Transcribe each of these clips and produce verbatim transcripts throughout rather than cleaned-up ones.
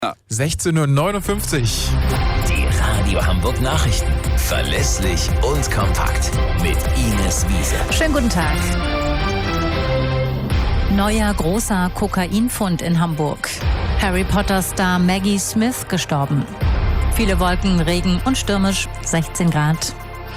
sechzehn Uhr neunundfünfzig. Die Radio Hamburg Nachrichten. Verlässlich und kompakt. Mit Ines Wiese. Schönen guten Tag. Neuer großer Kokainfund in Hamburg. Harry Potter-Star Maggie Smith gestorben. Viele Wolken, Regen und stürmisch, sechzehn Grad.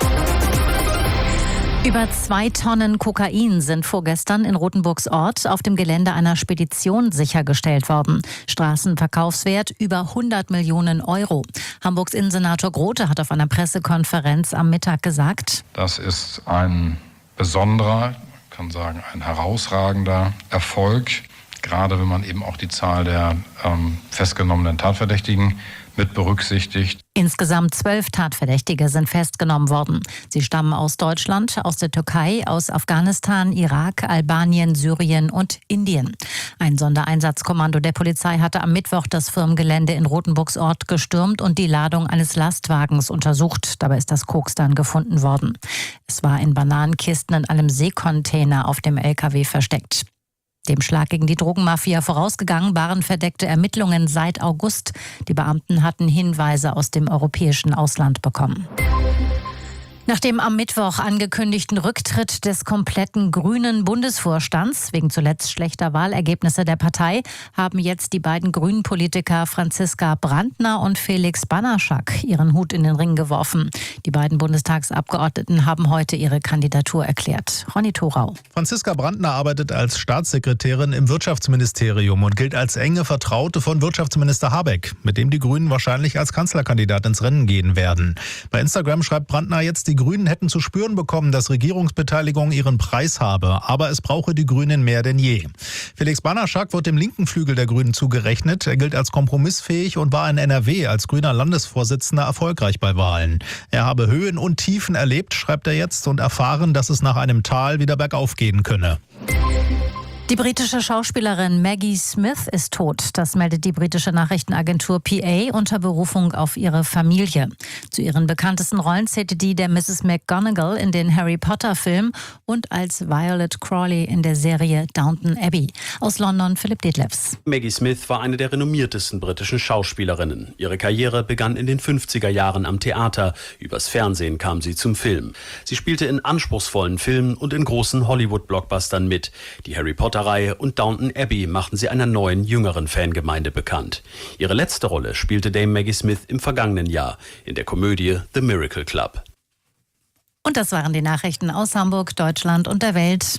Über zwei Tonnen Kokain sind vorgestern in Rothenburgs Ort auf dem Gelände einer Spedition sichergestellt worden. Straßenverkaufswert über hundert Millionen Euro. Hamburgs Innensenator Grote hat auf einer Pressekonferenz am Mittag gesagt: Das ist ein besonderer, ich kann sagen, ein herausragender Erfolg, gerade wenn man eben auch die Zahl der ähm, festgenommenen Tatverdächtigen mit berücksichtigt. Insgesamt zwölf Tatverdächtige sind festgenommen worden. Sie stammen aus Deutschland, aus der Türkei, aus Afghanistan, Irak, Albanien, Syrien und Indien. Ein Sondereinsatzkommando der Polizei hatte am Mittwoch das Firmengelände in Rothenburgs Ort gestürmt und die Ladung eines Lastwagens untersucht. Dabei ist das Koks dann gefunden worden. Es war in Bananenkisten in einem Seekontainer auf dem L K W versteckt. Dem Schlag gegen die Drogenmafia vorausgegangen waren verdeckte Ermittlungen seit August. Die Beamten hatten Hinweise aus dem europäischen Ausland bekommen. Nach dem am Mittwoch angekündigten Rücktritt des kompletten grünen Bundesvorstands wegen zuletzt schlechter Wahlergebnisse der Partei haben jetzt die beiden grünen Politiker Franziska Brandner und Felix Banaschak ihren Hut in den Ring geworfen. Die beiden Bundestagsabgeordneten haben heute ihre Kandidatur erklärt. Ronny Thorau. Franziska Brandner arbeitet als Staatssekretärin im Wirtschaftsministerium und gilt als enge Vertraute von Wirtschaftsminister Habeck, mit dem die Grünen wahrscheinlich als Kanzlerkandidat ins Rennen gehen werden. Bei Instagram schreibt Brandner jetzt, die Die Grünen hätten zu spüren bekommen, dass Regierungsbeteiligung ihren Preis habe, aber es brauche die Grünen mehr denn je. Felix Banaschak wird dem linken Flügel der Grünen zugerechnet. Er gilt als kompromissfähig und war in N R W als grüner Landesvorsitzender erfolgreich bei Wahlen. Er habe Höhen und Tiefen erlebt, schreibt er jetzt, und erfahren, dass es nach einem Tal wieder bergauf gehen könne. Die britische Schauspielerin Maggie Smith ist tot. Das meldet die britische Nachrichtenagentur P A unter Berufung auf ihre Familie. Zu ihren bekanntesten Rollen zählte die der Misses McGonagall in den Harry Potter-Filmen und als Violet Crawley in der Serie Downton Abbey. Aus London Philipp Detlefs. Maggie Smith war eine der renommiertesten britischen Schauspielerinnen. Ihre Karriere begann in den fünfziger Jahren am Theater. Übers Fernsehen kam sie zum Film. Sie spielte in anspruchsvollen Filmen und in großen Hollywood-Blockbustern mit. Die Harry Potter Reihe und Downton Abbey machten sie einer neuen, jüngeren Fangemeinde bekannt. Ihre letzte Rolle spielte Dame Maggie Smith im vergangenen Jahr in der Komödie The Miracle Club. Und das waren die Nachrichten aus Hamburg, Deutschland und der Welt.